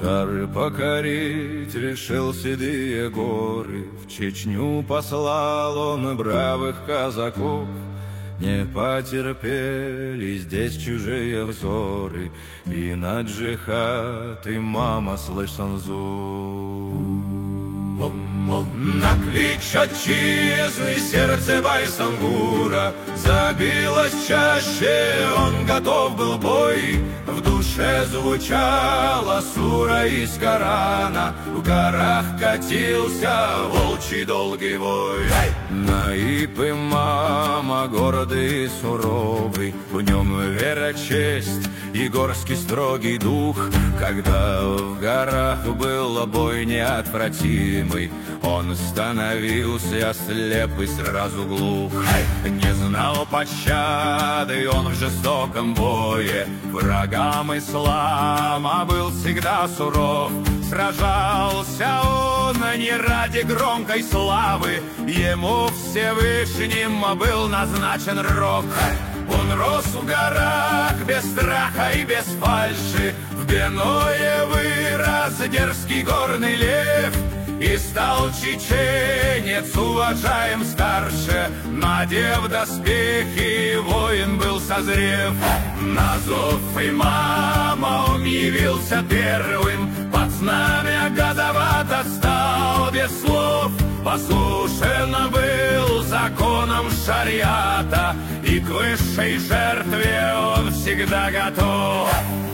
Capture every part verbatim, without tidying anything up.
Царь покорить решил седые горы, в Чечню послал он бравых казаков. Не потерпели здесь чужие взоры, и на джихад и мама слышен зуб. На клич отчизны сердце Байсангура забилось чаще, он готов был бой. В душе звучала сура из Корана, в горах катился волчий долгий вой. Наиб имама гордый и суровый, в нем вера, честь и горский строгий дух. Когда в горах был бой неотвратимый, он становился слеп и сразу глух. Не знал пощады он в жестоком бое, врагам ислама был всегда суров. Сражался он не ради громкой славы, ему Всевышним был назначен рок. Он рос в горах без страха и без фальши, в Беное вырос дерзкий горный лев. И стал чеченец уважаем старше, надев доспехи, воин был созрев. На зов имама он явился первым, под знамя Газавата стал без слов. Послушен был законом шариата, и к высшей жертве он всегда готов.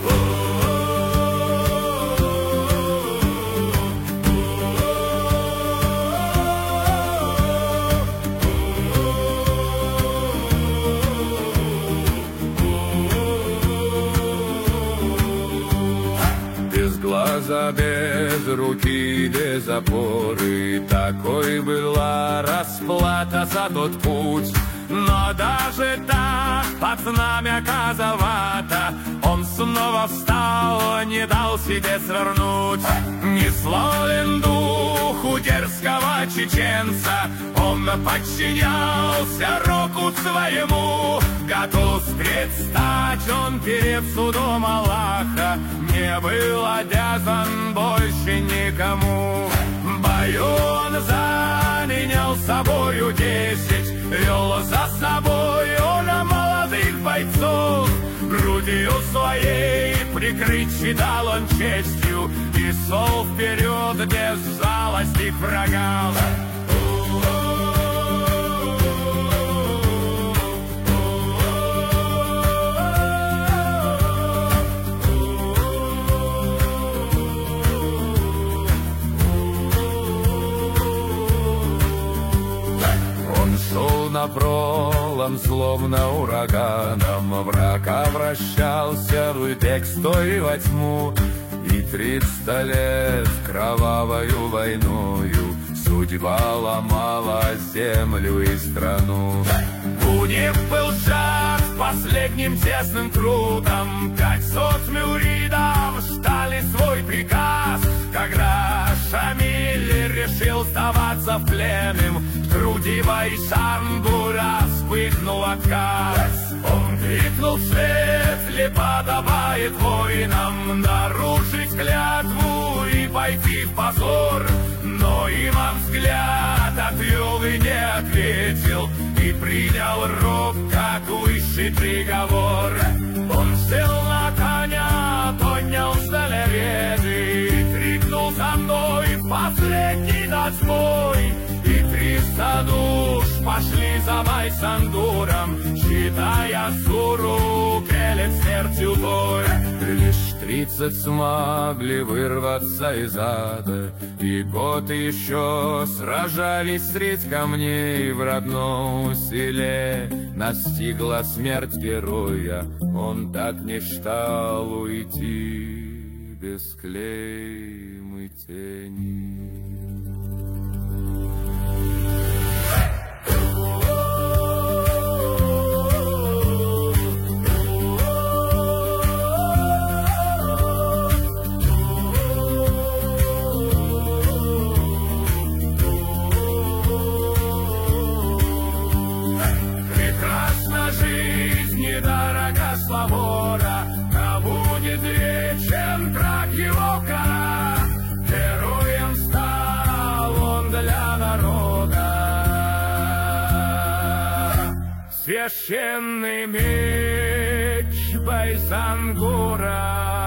Без глаза, без руки, без опоры, такой была расплата за тот путь. Но даже так, под знамя Газавата, он снова встал, не дал себе свернуть. Не славен духу дерзкого чеченца, он подчинялся року своему. Готов предстать он перед судом Аллаха, не был обязан больше никому. В бою он заменял собою десять, вел за собой он молодых бойцов. Грудью своей прикрыть считал он честью и шел вперед без жалости к врагам. Напролом, словно ураганом, враг обращался в бегство и во тьму. И триста лет кровавою войною судьба ломала землю и страну. У них был шаг последним тесным трудом, пятьсот мюридов ждали свой приказ. Когда Шамиль решил сдаваться в плен, в груди Байсангура вспыхнул отказ. Он крикнул вслед: ли подобает воинам нарушить клятву и пойти в позор. Но имам взгляд отвел и не ответил, и принял рок как высший приговор. Он сел на коня, поднял столярезы и крикнул: за мной последний наш бой. И триста душ пошли за Байсангуром, считая суру перед смертью бой. Лишь тридцать смогли вырваться из ада, и год еще сражались средь камней в родном селе. Настигла смерть героя, он так мечтал уйти без клейм и тени. Дорога Славора, а будет вечен, как его кара. Священный меч Байсангура.